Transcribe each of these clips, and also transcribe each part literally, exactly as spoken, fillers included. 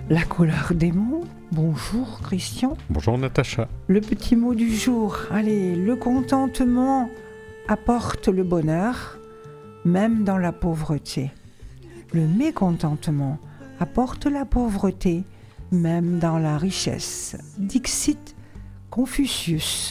La couleur des mots. Bonjour Christian. Bonjour Natacha. Le petit mot du jour. Allez, le contentement apporte le bonheur, même dans la pauvreté. Le mécontentement apporte la pauvreté, même dans la richesse. Dixit Confucius.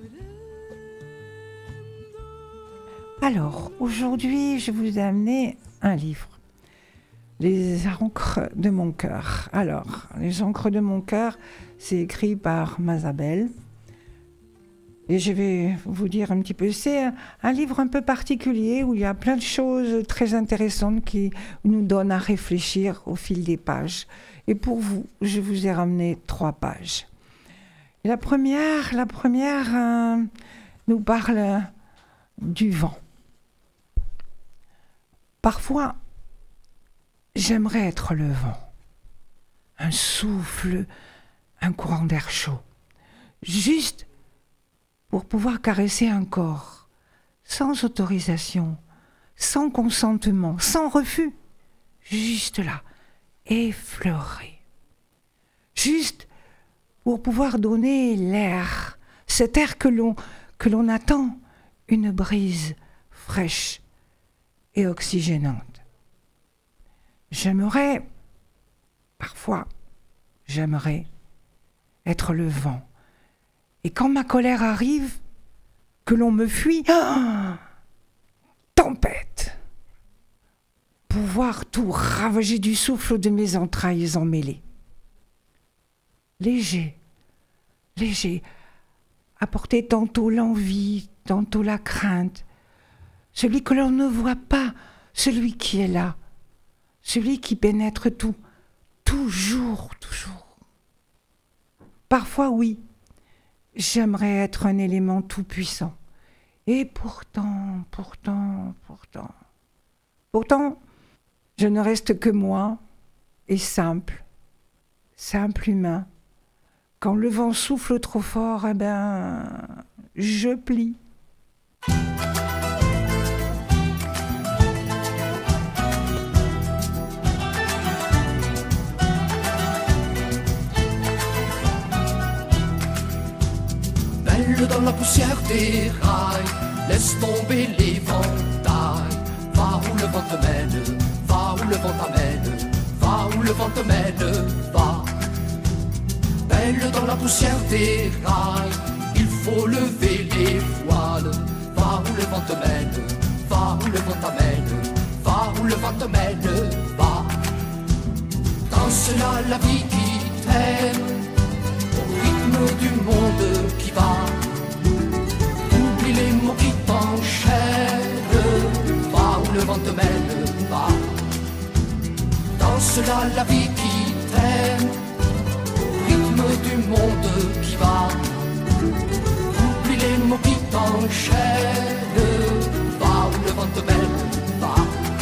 Alors, aujourd'hui, je vous ai amené un livre. Les encres de mon cœur. Alors, les encres de mon cœur, c'est écrit par Mazabel. Et je vais vous dire un petit peu, c'est un, un livre un peu particulier où il y a plein de choses très intéressantes qui nous donnent à réfléchir au fil des pages. Et pour vous, je vous ai ramené trois pages. Et la première, la première euh, nous parle du vent. Parfois, j'aimerais être le vent, un souffle, un courant d'air chaud, juste pour pouvoir caresser un corps, sans autorisation, sans consentement, sans refus, juste là, effleurer, juste pour pouvoir donner l'air, cet air que l'on, que l'on attend, une brise fraîche et oxygénante. J'aimerais, parfois, j'aimerais être le vent. Et quand ma colère arrive, que l'on me fuit, ah, tempête, pouvoir tout ravager du souffle de mes entrailles emmêlées. Léger, léger, apporter tantôt l'envie, tantôt la crainte, celui que l'on ne voit pas, celui qui est là, celui qui pénètre tout, toujours, toujours. Parfois, oui, j'aimerais être un élément tout-puissant. Et pourtant, pourtant, pourtant, pourtant, je ne reste que moi et simple, simple humain. Quand le vent souffle trop fort, eh ben, je plie. Dans la poussière des rails, laisse tomber l'éventail. Va où le vent te mène, va où le vent t'amène, va où le vent te mène, va. Belle dans la poussière des rails, il faut lever les voiles. Va où le vent te mène, va où le vent t'amène, va où le vent te mène, va. Danse là la vie qui t'aime, au rythme du monde qui va. Les mots qui t'enchaînent, va où le vent te mène, va. Danse là la vie qui t'aime, au rythme du monde qui va. Oublie les mots qui t'enchaînent, va où le vent te mène, va.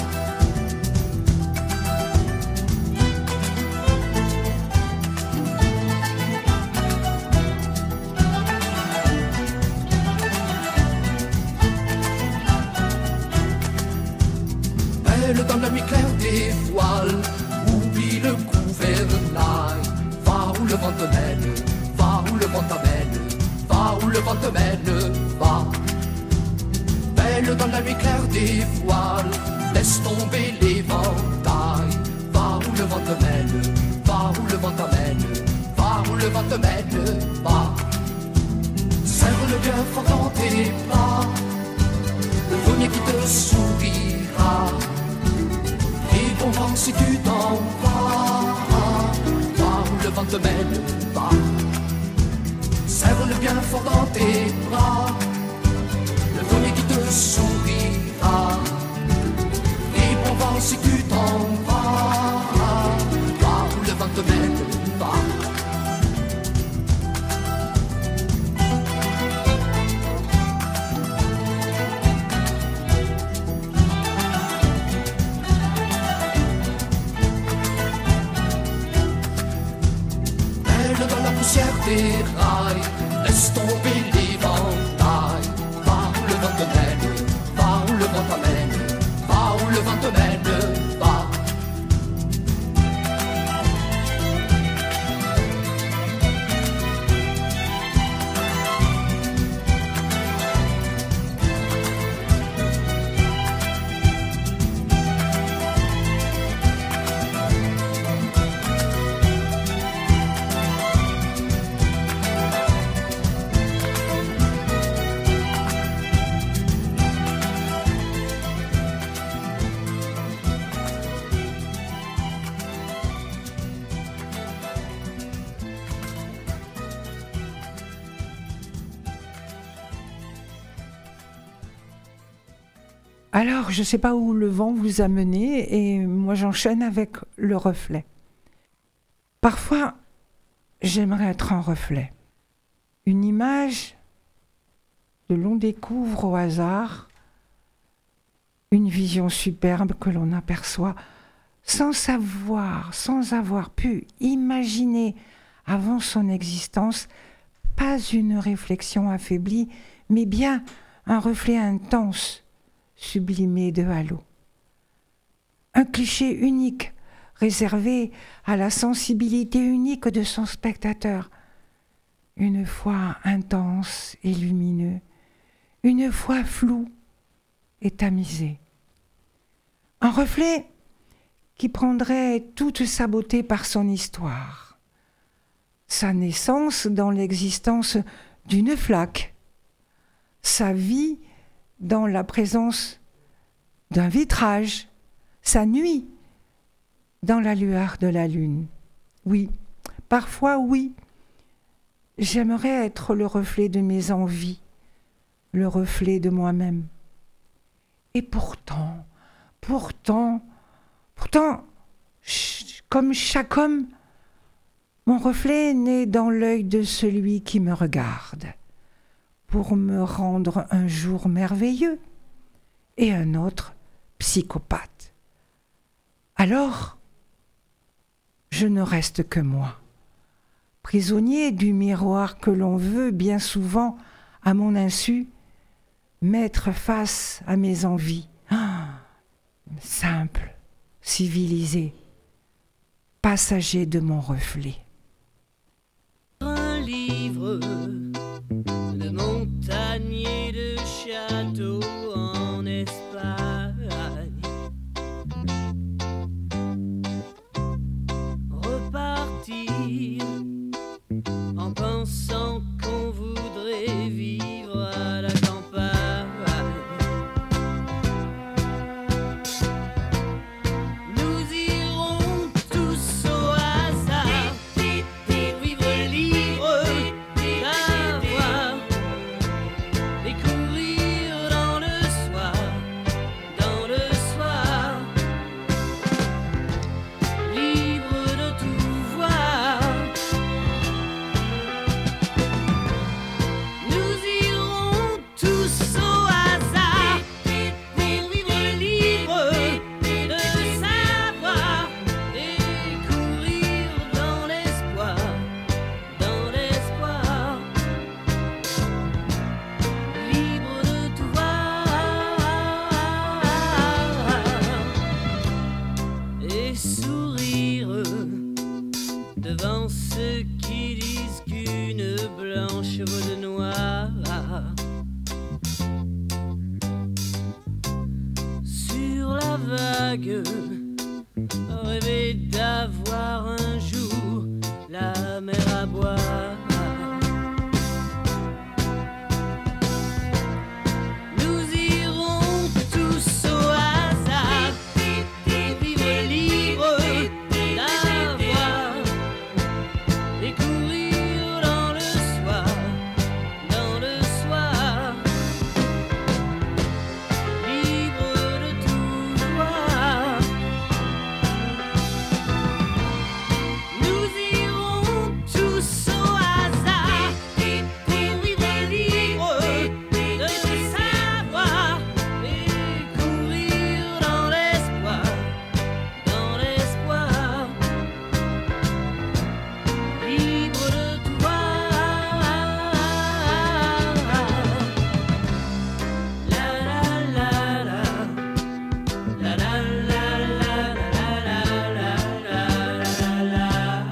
Dans la nuit claire des voiles, oublie le gouvernail. Va où le vent te mène, va où le vent t'amène, va où le vent te mène, va. Belle dans la nuit claire des voiles, laisse tomber l'éventail. Va où le vent te mène, va où le vent t'amène, va où le vent te mène, va. Serre-le bien fort dans tes bras, le premier qui te sourira. Bon vent si tu t'en vas, va où le vent te mène, va. Serre-le bien fort dans tes bras, le premier qui te sourira. Et bon vent si tu t'en vas, va où le vent te mène, va. Dans la poussière des rails, laisse tomber l'éventail. Va où le vent te mène, va où le vent t'amène, va où le vent te mène, va. Alors, je ne sais pas où le vent vous a mené, et moi j'enchaîne avec le reflet. Parfois, j'aimerais être un reflet. Une image que l'on découvre au hasard, une vision superbe que l'on aperçoit sans savoir, sans avoir pu imaginer avant son existence, pas une réflexion affaiblie, mais bien un reflet intense, sublimé de halo. Un cliché unique, réservé à la sensibilité unique de son spectateur, une fois intense et lumineux, une fois flou et tamisé. Un reflet qui prendrait toute sa beauté par son histoire, sa naissance dans l'existence d'une flaque, sa vie dans la présence d'un vitrage, sa nuit dans la lueur de la lune. Oui, parfois oui, j'aimerais être le reflet de mes envies, le reflet de moi-même. Et pourtant, pourtant, pourtant, ch- comme chaque homme, mon reflet naît dans l'œil de celui qui me regarde, pour me rendre un jour merveilleux et un autre psychopathe. Alors, je ne reste que moi, prisonnier du miroir que l'on veut bien souvent, à mon insu, mettre face à mes envies, ah, simple, civilisé, passager de mon reflet. Un livre de montagne de château en Espagne, repartir en pensant qu'on voudrait vivre à la campagne. Nous irons tous au hasard pour vivre libre, savoir et courir dans le soir, dans le soir, libre de tout voir. Nous irons tous au hasard pour vivre libre, de savoir et courir dans l'espoir, dans l'espoir, libre de tout voir et sourire devant ceux qui disent qu'une blanche vaut de noir. Sur la vague, rêver d'avoir un jour la mer à boire. Nous irons tous au hasard pour vivre libre, d'avoir et courir dans le soir, dans le soir, libre de tout voir. Nous irons tous au hasard pour vivre libre, de savoir et courir dans l'espoir, dans l'espoir, libre de tout voir. La la la la, la la la la la la la la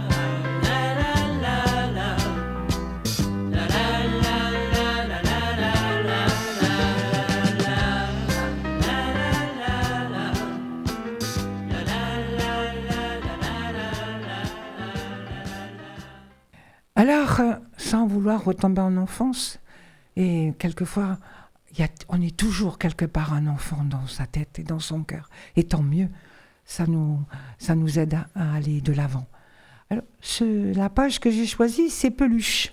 Alors, euh, sans vouloir retomber en enfance, et quelquefois, il y a, on est toujours quelque part un enfant dans sa tête et dans son cœur. Et tant mieux, ça nous, ça nous aide à, à aller de l'avant. Alors, ce, la page que j'ai choisie, c'est peluche.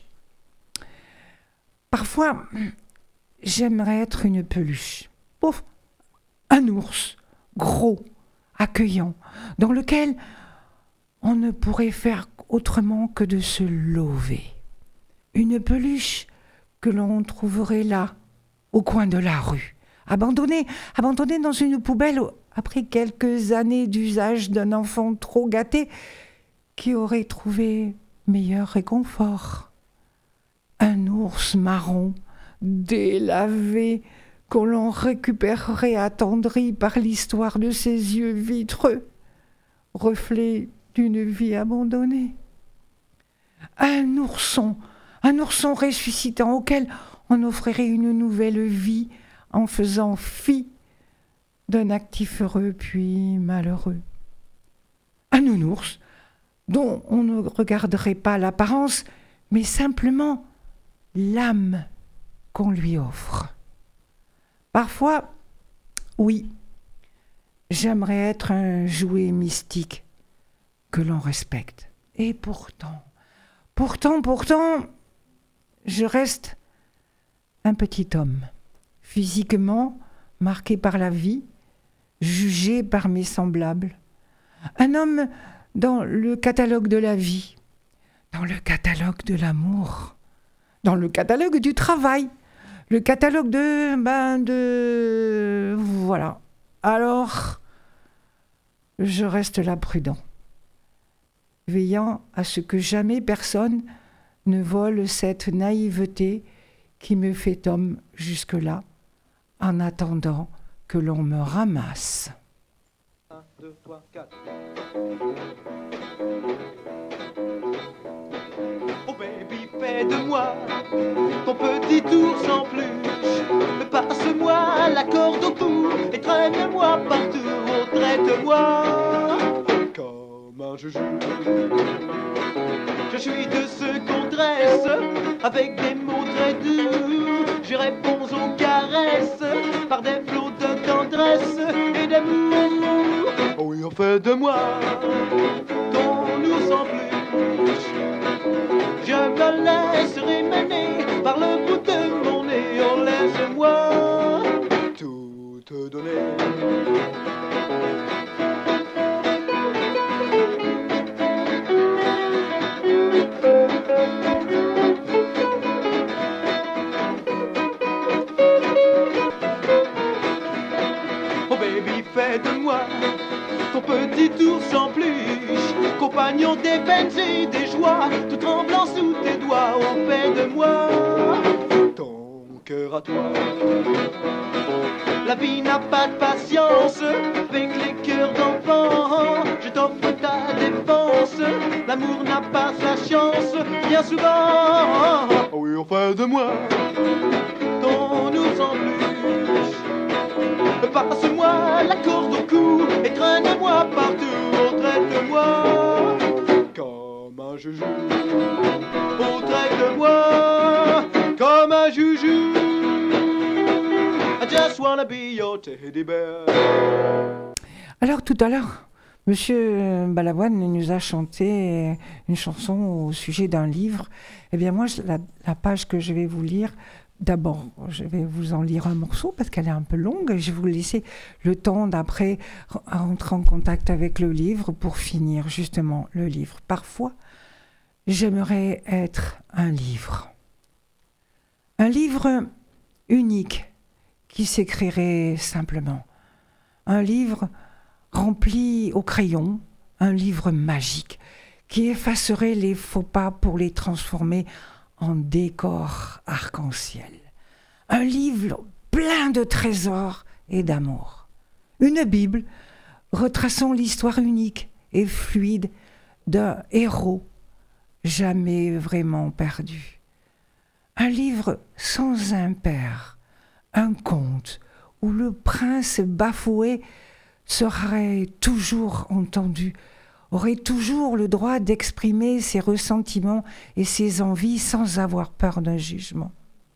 Parfois, j'aimerais être une peluche. Pouf, Un ours, gros, accueillant, dans lequel on ne pourrait faire autrement que de se lever. Une peluche que l'on trouverait là, au coin de la rue, abandonnée, abandonnée dans une poubelle après quelques années d'usage d'un enfant trop gâté qui aurait trouvé meilleur réconfort. Un ours marron, délavé, qu'on l'on récupérerait attendri par l'histoire de ses yeux vitreux, reflet d'une vie abandonnée. Un ourson, un ourson ressuscitant auquel on offrirait une nouvelle vie en faisant fi d'un actif heureux puis malheureux. Un nounours dont on ne regarderait pas l'apparence, mais simplement l'âme qu'on lui offre. Parfois, oui, j'aimerais être un jouet mystique que l'on respecte. Et pourtant, pourtant, pourtant, je reste un petit homme, physiquement marqué par la vie, jugé par mes semblables. Un homme dans le catalogue de la vie, dans le catalogue de l'amour, dans le catalogue du travail, le catalogue de... ben de... voilà. Alors, je reste là prudent, veillant à ce que jamais personne ne vole cette naïveté qui me fait homme jusque-là, en attendant que l'on me ramasse. un, deux, trois, quatre. Oh baby, fais de moi ton petit ours en peluche. Passe-moi la corde au cou et traîne-moi partout. Oh, traite-moi comme un joujou. Je suis de ceux qu'on dresse avec des mots très durs. Je réponds aux caresses par des flots de tendresse et d'amour. Oh oui, on fait de moi ton ours en peluche. Je me laisserai mener par le bout de mon nez. Oh, laisse-moi tout te donner. Fais de moi ton petit ours en peluche, compagnon des peines et des joies, tout tremblant sous tes doigts. Oh, fais de moi ton cœur à toi. La vie n'a pas de patience avec les cœurs d'enfants. Je t'offre ta défense. L'amour n'a pas sa chance bien souvent. Oh oui, on fait de moi ton ours en peluche. Passe-moi la corde au cou et traîne-moi partout. Oh, traite-moi comme un joujou. Oh, traite-moi comme un joujou. I just wanna be your teddy bear. Alors tout à l'heure, Monsieur Balavoine nous a chanté une chanson au sujet d'un livre. Eh bien moi, la, la page que je vais vous lire, d'abord, je vais vous en lire un morceau parce qu'elle est un peu longue et je vais vous laisser le temps d'après rentrer en contact avec le livre pour finir justement le livre. Parfois, j'aimerais être un livre. Un livre unique qui s'écrirait simplement. Un livre rempli au crayon, un livre magique qui effacerait les faux pas pour les transformer en décor arc-en-ciel. Un livre plein de trésors et d'amour. Une Bible retraçant l'histoire unique et fluide d'un héros jamais vraiment perdu. Un livre sans impair, un conte où le prince bafoué serait toujours entendu, aurait toujours le droit d'exprimer ses ressentiments et ses envies sans avoir peur d'un jugement,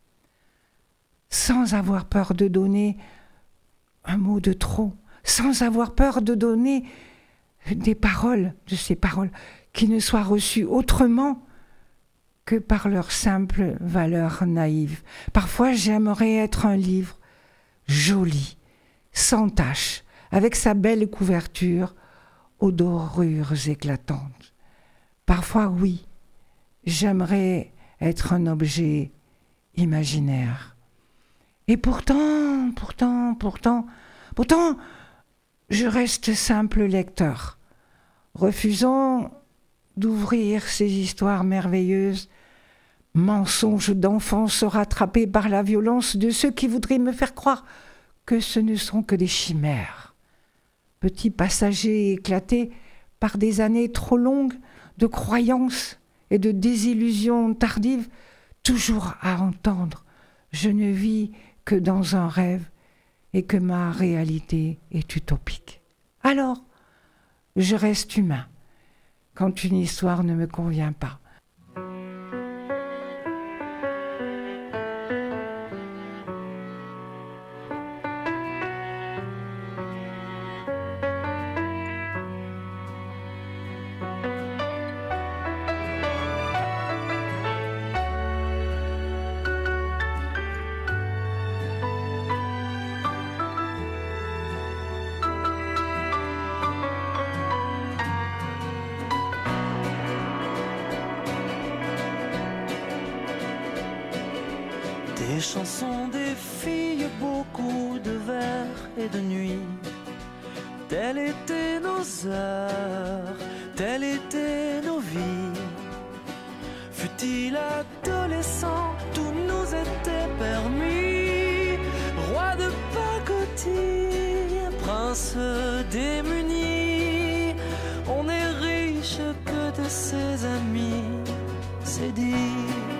sans avoir peur de donner un mot de trop, sans avoir peur de donner des paroles, de ces paroles qui ne soient reçues autrement que par leur simple valeur naïve. Parfois, j'aimerais être un livre joli, sans tache, avec sa belle couverture aux dorures éclatantes. Parfois, oui, j'aimerais être un objet imaginaire. Et pourtant, pourtant, pourtant, pourtant, je reste simple lecteur, refusant d'ouvrir ces histoires merveilleuses, mensonges d'enfance rattrapés par la violence de ceux qui voudraient me faire croire que ce ne sont que des chimères. Petits passagers éclatés par des années trop longues de croyances et de désillusions tardives, toujours à entendre « je ne vis que dans un rêve et que ma réalité est utopique ». Alors, je reste humain quand une histoire ne me convient pas. Des chansons, des filles, beaucoup de vers et de nuits. Telles étaient nos heures, telles étaient nos vies. Fut-il adolescent, tout nous était permis. Roi de pacotille, prince démuni. On est riche que de ses amis, c'est dit.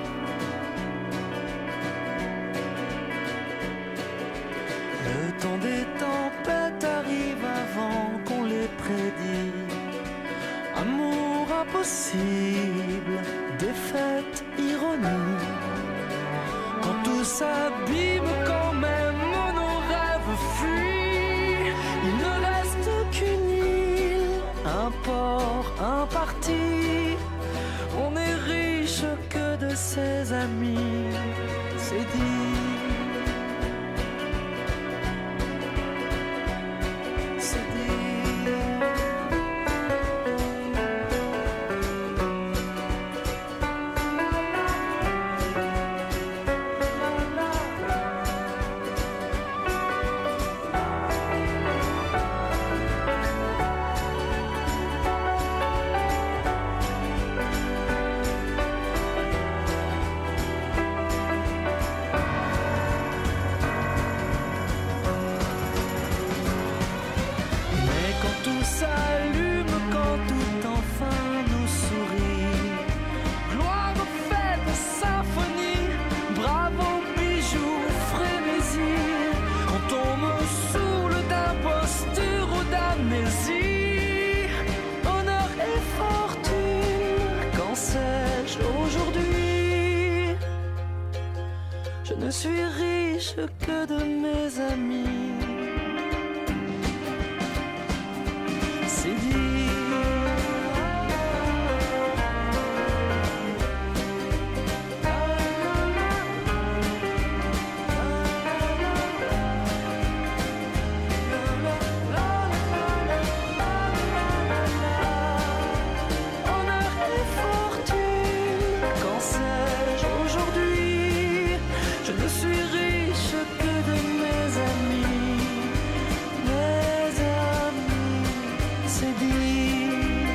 Le temps des tempêtes arrive avant qu'on les prédit. Amour impossible, défaite, ironie. Quand tout s'abîme, quand même nos rêves fuient. Il ne reste qu'une île, un port, un parti. On est riche que de ses amis, c'est dit. Je ne suis riche que de mes amis. C'est dit. Honneur et fortune, qu'en sais-je aujourd'hui? Je ne suis riche que de mes amis, mes amis, c'est dit.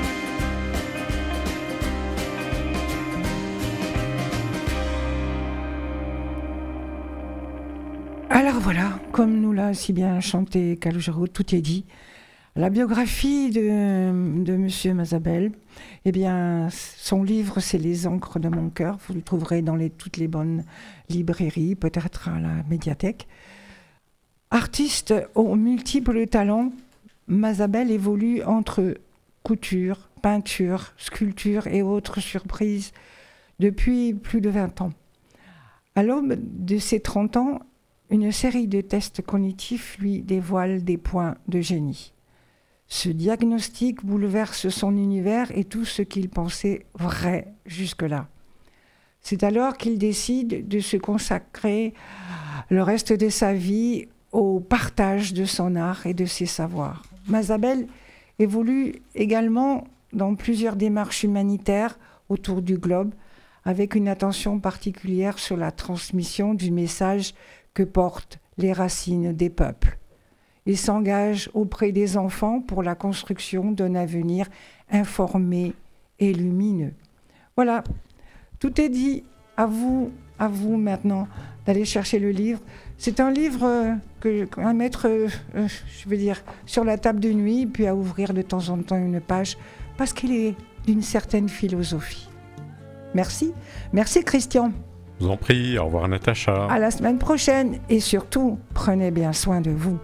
Alors voilà, comme nous l'a si bien chanté Calogero, tout est dit. La biographie de, de Monsieur Mazabel, eh bien, son livre, c'est Les encres de mon cœur. Vous le trouverez dans les, toutes les bonnes librairies, peut-être à la médiathèque. Artiste aux multiples talents, Mazabel évolue entre couture, peinture, sculpture et autres surprises depuis plus de vingt ans. À l'aube de ses trente ans, une série de tests cognitifs lui dévoile des points de génie. Ce diagnostic bouleverse son univers et tout ce qu'il pensait vrai jusque-là. C'est alors qu'il décide de se consacrer le reste de sa vie au partage de son art et de ses savoirs. Mazabel évolue également dans plusieurs démarches humanitaires autour du globe, avec une attention particulière sur la transmission du message que portent les racines des peuples. Il s'engage auprès des enfants pour la construction d'un avenir informé et lumineux. Voilà, tout est dit. À vous, à vous maintenant d'aller chercher le livre. C'est un livre euh, que, à mettre, euh, euh, je veux dire, sur la table de nuit, puis à ouvrir de temps en temps une page, parce qu'il est d'une certaine philosophie. Merci. Merci Christian. Je vous en prie, au revoir Natacha. À la semaine prochaine et surtout, prenez bien soin de vous.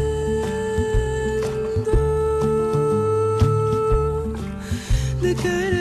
The good